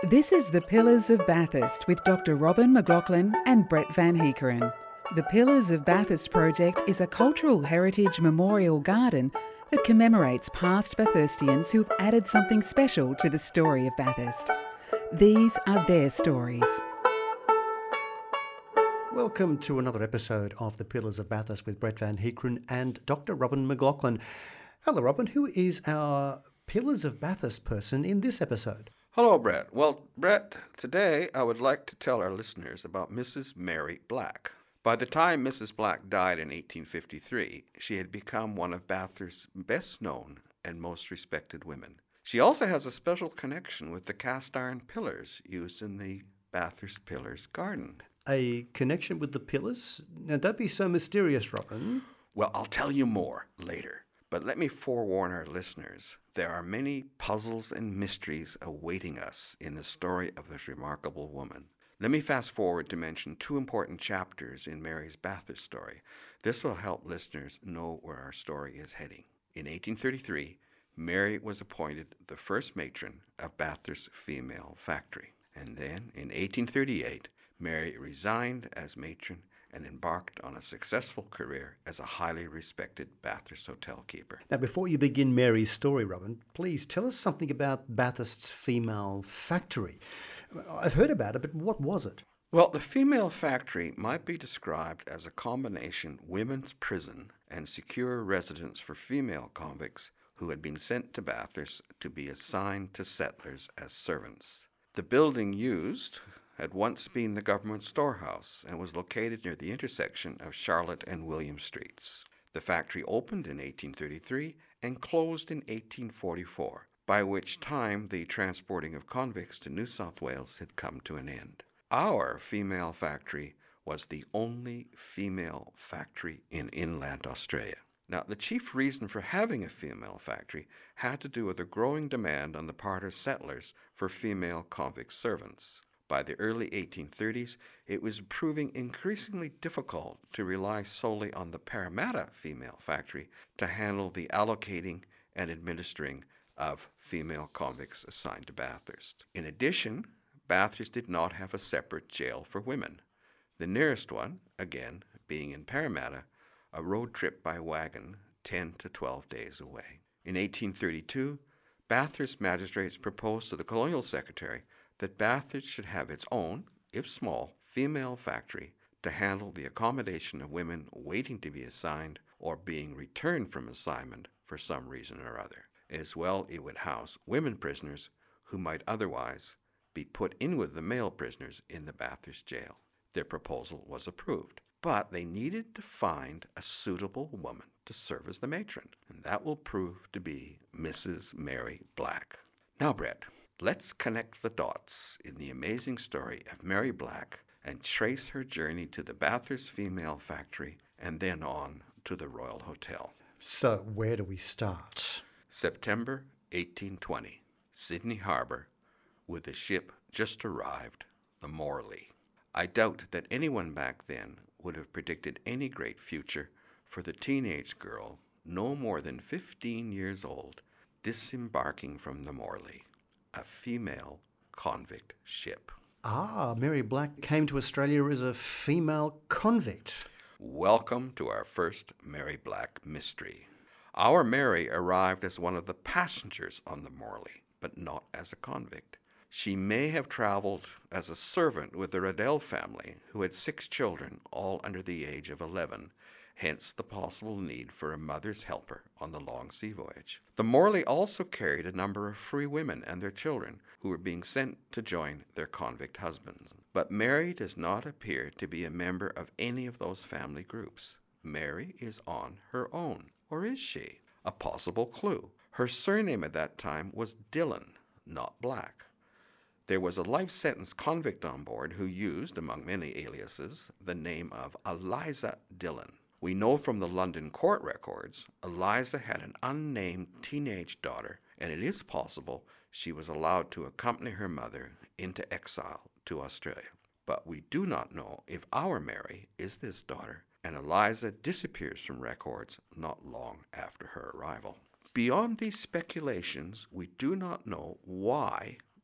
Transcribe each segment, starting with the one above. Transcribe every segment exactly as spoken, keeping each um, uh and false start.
This is The Pillars of Bathurst with Doctor Robin McLaughlin and Brett Van Heekeren. The Pillars of Bathurst project is a cultural heritage memorial garden that commemorates past Bathurstians who've added something special to the story of Bathurst. These are their stories. Welcome to another episode of The Pillars of Bathurst with Brett Van Heekeren and Doctor Robin McLaughlin. Hello, Robin. Who is our Pillars of Bathurst person in this episode? Hello, Brett. Well, Brett, today I would like to tell our listeners about Missus Mary Black. By the time Missus Black died in eighteen fifty-three, she had become one of Bathurst's best known and most respected women. She also has a special connection with the cast iron pillars used in the Bathurst Pillars Garden. A connection with the pillars? Now, don't be so mysterious, Robin. Well, I'll tell you more later. But let me forewarn our listeners, there are many puzzles and mysteries awaiting us in the story of this remarkable woman. Let me fast forward to mention two important chapters in Mary's Bathurst story. This will help listeners know where our story is heading. In eighteen thirty-three, Mary was appointed the first matron of Bathurst Female Factory. And then, in eighteen thirty-eight, Mary resigned as matron and embarked on a successful career as a highly respected Bathurst hotel keeper. Now, before you begin Mary's story, Robin, please tell us something about Bathurst's Female Factory. I've heard about it, but what was it? Well, the Female Factory might be described as a combination women's prison and secure residence for female convicts who had been sent to Bathurst to be assigned to settlers as servants. The building used had once been the government storehouse and was located near the intersection of Charlotte and William Streets. The factory opened in eighteen thirty-three and closed in eighteen forty-four, by which time the transporting of convicts to New South Wales had come to an end. Our female factory was the only female factory in inland Australia. Now, the chief reason for having a female factory had to do with a growing demand on the part of settlers for female convict servants. By the early eighteen thirties, it was proving increasingly difficult to rely solely on the Parramatta Female Factory to handle the allocating and administering of female convicts assigned to Bathurst. In addition, Bathurst did not have a separate jail for women. The nearest one, again, being in Parramatta, a road trip by wagon ten to twelve days away. In eighteen thirty-two, Bathurst magistrates proposed to the Colonial Secretary that Bathurst should have its own, if small, female factory to handle the accommodation of women waiting to be assigned or being returned from assignment for some reason or other. As well, it would house women prisoners who might otherwise be put in with the male prisoners in the Bathurst jail. Their proposal was approved, but they needed to find a suitable woman to serve as the matron, and that will prove to be Missus Mary Black. Now, Brett, let's connect the dots in the amazing story of Mary Black and trace her journey to the Bathurst Female Factory and then on to the Royal Hotel. So, where do we start? September eighteen twenty, Sydney Harbour, with a ship just arrived, the Morley. I doubt that anyone back then would have predicted any great future for the teenage girl, no more than fifteen years old, disembarking from the Morley, a female convict ship. Ah, Mary Black came to Australia as a female convict. Welcome to our first Mary Black mystery. Our Mary arrived as one of the passengers on the Morley, but not as a convict. She may have traveled as a servant with the Riddell family, who had six children, all under the age of eleven, hence the possible need for a mother's helper on the long sea voyage. The Morley also carried a number of free women and their children who were being sent to join their convict husbands. But Mary does not appear to be a member of any of those family groups. Mary is on her own. Or is she? A possible clue. Her surname at that time was Dillon, not Black. There was a life sentence convict on board who used, among many aliases, the name of Eliza Dillon. We know from the London court records, Eliza had an unnamed teenage daughter, and it is possible she was allowed to accompany her mother into exile to Australia. But we do not know if our Mary is this daughter, and Eliza disappears from records not long after her arrival. Beyond these speculations, we do not know why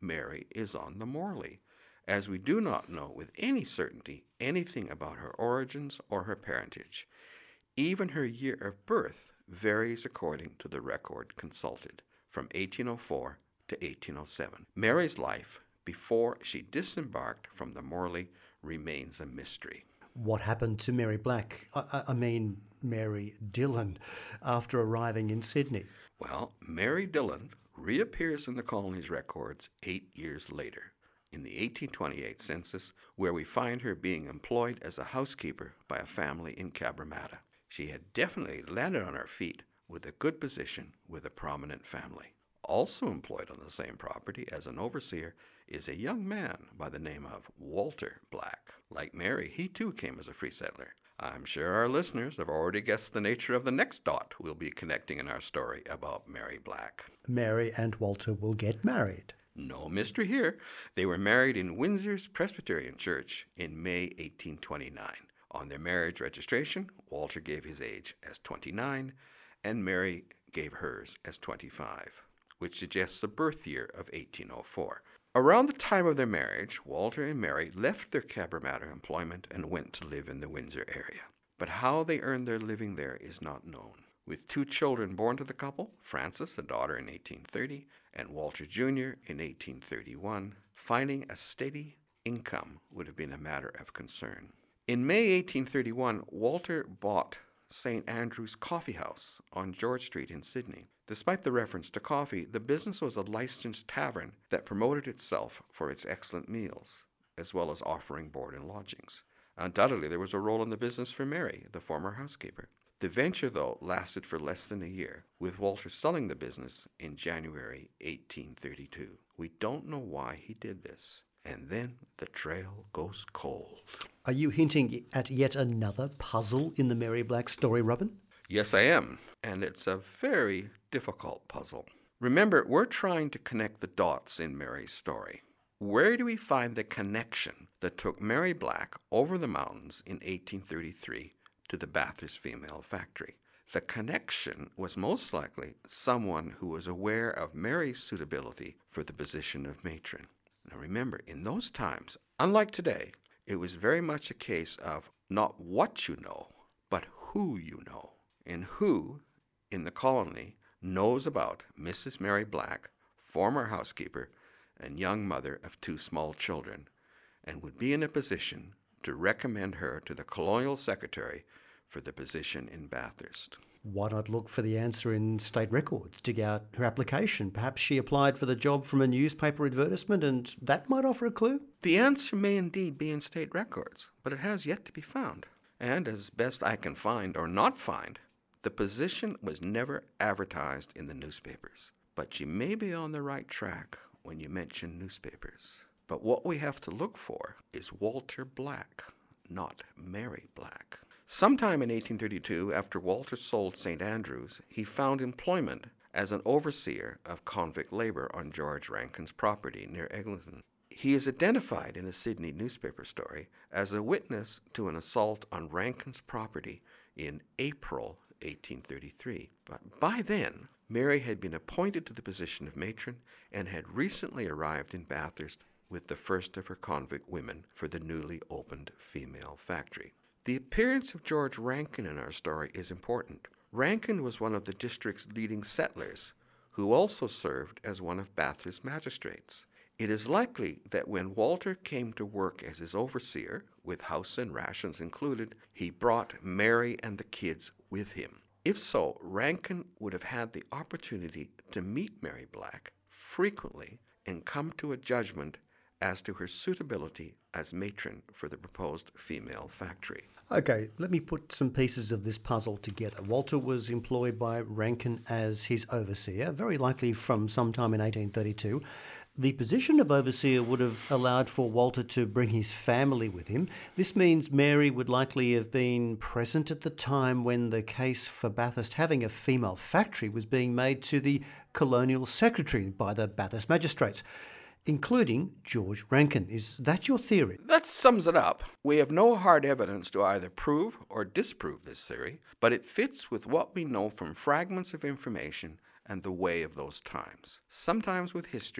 Mary is on the Morley, as we do not know with any certainty anything about her origins or her parentage. Even her year of birth varies according to the record consulted, from eighteen oh four to eighteen oh seven. Mary's life before she disembarked from the Morley remains a mystery. What happened to Mary Black, I, I mean Mary Dillon, after arriving in Sydney? Well, Mary Dillon reappears in the colony's records eight years later, in the eighteen twenty-eight census, where we find her being employed as a housekeeper by a family in Cabramatta. She had definitely landed on her feet with a good position with a prominent family. Also employed on the same property as an overseer is a young man by the name of Walter Black. Like Mary, he too came as a free settler. I'm sure our listeners have already guessed the nature of the next dot we'll be connecting in our story about Mary Black. Mary and Walter will get married. No mystery here. They were married in Windsor's Presbyterian Church in May eighteen twenty-nine. On their marriage registration, Walter gave his age as twenty-nine, and Mary gave hers as twenty-five, which suggests a birth year of eighteen oh four. Around the time of their marriage, Walter and Mary left their Cabramatta employment and went to live in the Windsor area. But how they earned their living there is not known. With two children born to the couple, Frances, a daughter in eighteen thirty, and Walter Junior in eighteen thirty-one, finding a steady income would have been a matter of concern. In May eighteen thirty-one, Walter bought Saint Andrew's Coffee House on George Street in Sydney. Despite the reference to coffee, the business was a licensed tavern that promoted itself for its excellent meals, as well as offering board and lodgings. Undoubtedly, there was a role in the business for Mary, the former housekeeper. The venture, though, lasted for less than a year, with Walter selling the business in January eighteen thirty-two. We don't know why he did this. And then the trail goes cold. Are you hinting at yet another puzzle in the Mary Black story, Robin? Yes, I am, and it's a very difficult puzzle. Remember, we're trying to connect the dots in Mary's story. Where do we find the connection that took Mary Black over the mountains in eighteen thirty-three to the Bathurst Female Factory? The connection was most likely someone who was aware of Mary's suitability for the position of matron. Now remember, in those times, unlike today, it was very much a case of not what you know, but who you know. And who in the colony knows about Missus Mary Black, former housekeeper and young mother of two small children, and would be in a position to recommend her to the colonial secretary for the position in Bathurst. Why not look for the answer in state records, dig out her application? Perhaps she applied for the job from a newspaper advertisement, and that might offer a clue? The answer may indeed be in state records, but it has yet to be found. And as best I can find or not find, the position was never advertised in the newspapers. But you may be on the right track when you mention newspapers. But what we have to look for is Walter Black, not Mary Black. Sometime in eighteen thirty-two, after Walter sold Saint Andrews, he found employment as an overseer of convict labor on George Rankin's property near Eglinton. He is identified in a Sydney newspaper story as a witness to an assault on Rankin's property in April eighteen thirty-three. But by then, Mary had been appointed to the position of matron and had recently arrived in Bathurst with the first of her convict women for the newly opened female factory. The appearance of George Rankin in our story is important. Rankin was one of the district's leading settlers, who also served as one of Bathurst's magistrates. It is likely that when Walter came to work as his overseer, with house and rations included, he brought Mary and the kids with him. If so, Rankin would have had the opportunity to meet Mary Black frequently and come to a judgment as to her suitability as matron for the proposed female factory. Okay, let me put some pieces of this puzzle together. Walter was employed by Rankin as his overseer, very likely from sometime in eighteen thirty-two. The position of overseer would have allowed for Walter to bring his family with him. This means Mary would likely have been present at the time when the case for Bathurst having a female factory was being made to the colonial secretary by the Bathurst magistrates, including George Rankin. Is that your theory? That sums it up. We have no hard evidence to either prove or disprove this theory, but it fits with what we know from fragments of information and the way of those times. Sometimes with history,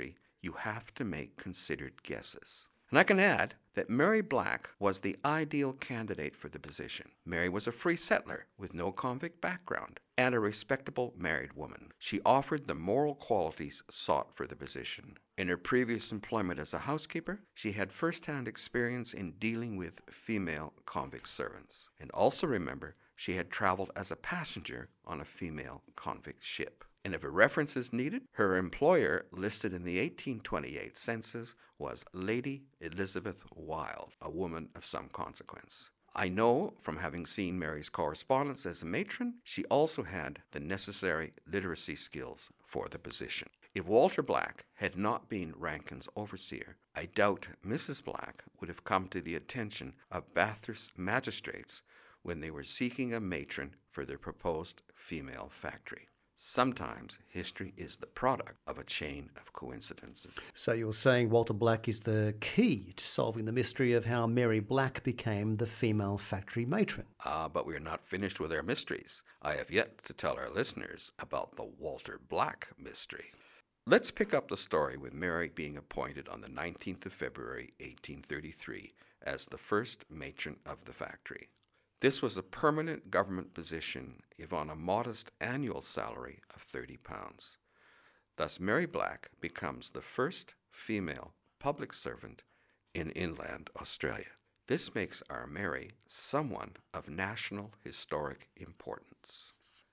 you have to make considered guesses. And I can add that Mary Black was the ideal candidate for the position. Mary was a free settler with no convict background and a respectable married woman. She offered the moral qualities sought for the position. In her previous employment as a housekeeper, she had first-hand experience in dealing with female convict servants. And also remember, she had traveled as a passenger on a female convict ship. And if a reference is needed, her employer listed in the eighteen twenty-eight census was Lady Elizabeth Wilde, a woman of some consequence. I know from having seen Mary's correspondence as a matron, she also had the necessary literacy skills for the position. If Walter Black had not been Rankin's overseer, I doubt Missus Black would have come to the attention of Bathurst magistrates when they were seeking a matron for their proposed female factory. Sometimes history is the product of a chain of coincidences. So you're saying Walter Black is the key to solving the mystery of how Mary Black became the female factory matron. Ah, but we're not finished with our mysteries. I have yet to tell our listeners about the Walter Black mystery. Let's pick up the story with Mary being appointed on the nineteenth of February, eighteen thirty-three, as the first matron of the factory. This was a permanent government position, if on a modest annual salary of thirty pounds. Thus Mary Black becomes the first female public servant in inland Australia. This makes our Mary someone of national historic importance.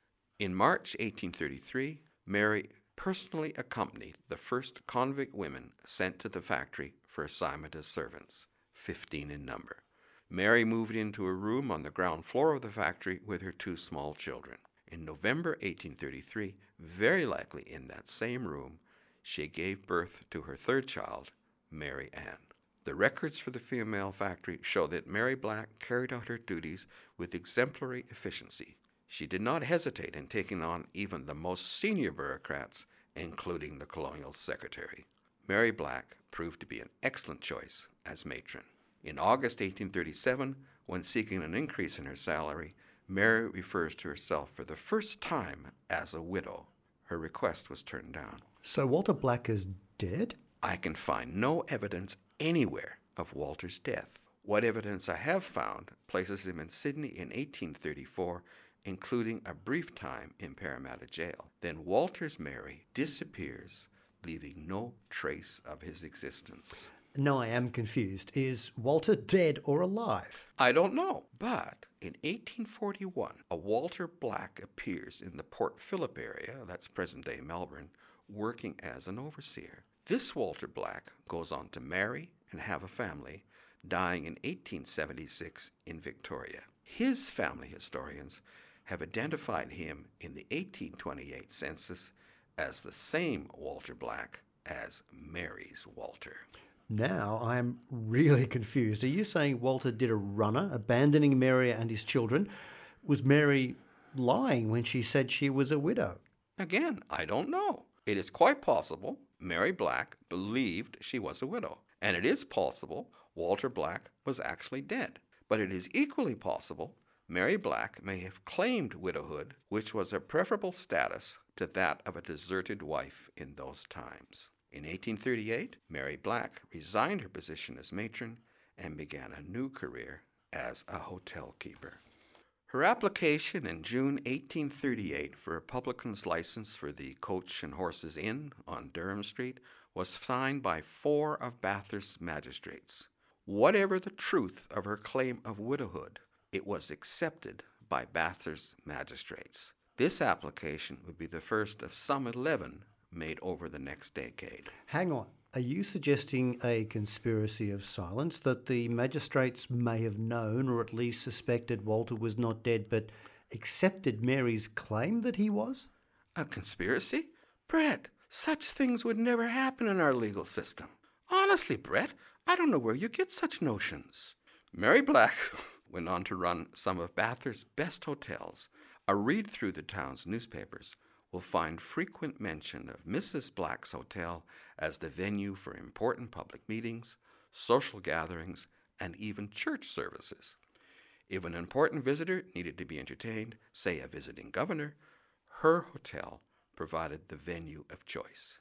In March eighteen thirty-three, Mary personally accompanied the first convict women sent to the factory for assignment as servants, fifteen in number. Mary moved into a room on the ground floor of the factory with her two small children. In November eighteen thirty-three, very likely in that same room, she gave birth to her third child, Mary Ann. The records for the female factory show that Mary Black carried out her duties with exemplary efficiency. She did not hesitate in taking on even the most senior bureaucrats, including the colonial secretary. Mary Black proved to be an excellent choice as matron. In August eighteen thirty-seven, when seeking an increase in her salary, Mary refers to herself for the first time as a widow. Her request was turned down. So Walter Black is dead? I can find no evidence anywhere of Walter's death. What evidence I have found places him in Sydney in eighteen thirty-four, including a brief time in Parramatta Jail. Then Walter's Mary disappears, leaving no trace of his existence. No, I am confused. Is Walter dead or alive? I don't know, but in eighteen forty-one, a Walter Black appears in the Port Phillip area, that's present-day Melbourne, working as an overseer. This Walter Black goes on to marry and have a family, dying in eighteen seventy-six in Victoria. His family historians have identified him in the eighteen twenty-eight census as the same Walter Black as Mary's Walter. Now I'm really confused. Are you saying Walter did a runner, abandoning Mary and his children? Was Mary lying when she said she was a widow? Again, I don't know. It is quite possible Mary Black believed she was a widow, and it is possible Walter Black was actually dead. But it is equally possible Mary Black may have claimed widowhood, which was a preferable status to that of a deserted wife in those times. In eighteen thirty-eight, Mary Black resigned her position as matron and began a new career as a hotel keeper. Her application in June eighteen thirty-eight for a publican's license for the Coach and Horses Inn on Durham Street was signed by four of Bathurst's magistrates. Whatever the truth of her claim of widowhood, it was accepted by Bathurst's magistrates. This application would be the first of some eleven made over the next decade. Hang on. Are you suggesting a conspiracy of silence, that the magistrates may have known or at least suspected Walter was not dead but accepted Mary's claim that he was? A conspiracy? Brett, such things would never happen in our legal system. Honestly, Brett, I don't know where you get such notions. Mary Black went on to run some of Bathurst's best hotels. A read through the town's newspapers will find frequent mention of Missus Black's Hotel as the venue for important public meetings, social gatherings, and even church services. If an important visitor needed to be entertained, say a visiting governor, her hotel provided the venue of choice.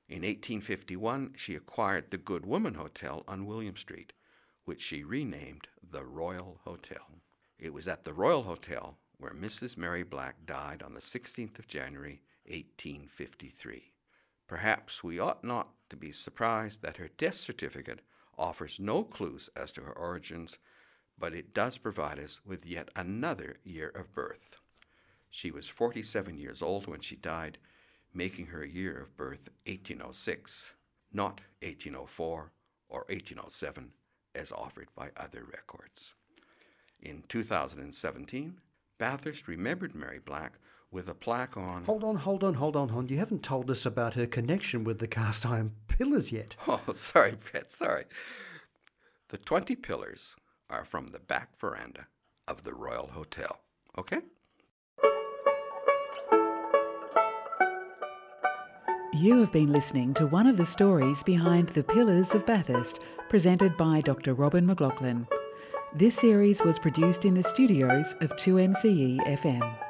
In eighteen fifty-one, she acquired the Good Woman Hotel on William Street, which she renamed the Royal Hotel. It was at the Royal Hotel where Missus Mary Black died on the sixteenth of January, eighteen fifty-three. Perhaps we ought not to be surprised that her death certificate offers no clues as to her origins, but it does provide us with yet another year of birth. She was forty-seven years old when she died, making her year of birth eighteen oh six, not eighteen oh four or eighteen oh seven as offered by other records. In two thousand seventeen, Bathurst remembered Mary Black with a plaque on... Hold on, hold on, hold on, hold on. You haven't told us about her connection with the cast iron pillars yet. Oh, sorry, Brett, sorry. The twenty pillars are from the back veranda of the Royal Hotel. Okay? You have been listening to one of the stories behind The Pillars of Bathurst, presented by Doctor Robin McLaughlin. This series was produced in the studios of two M C E F M.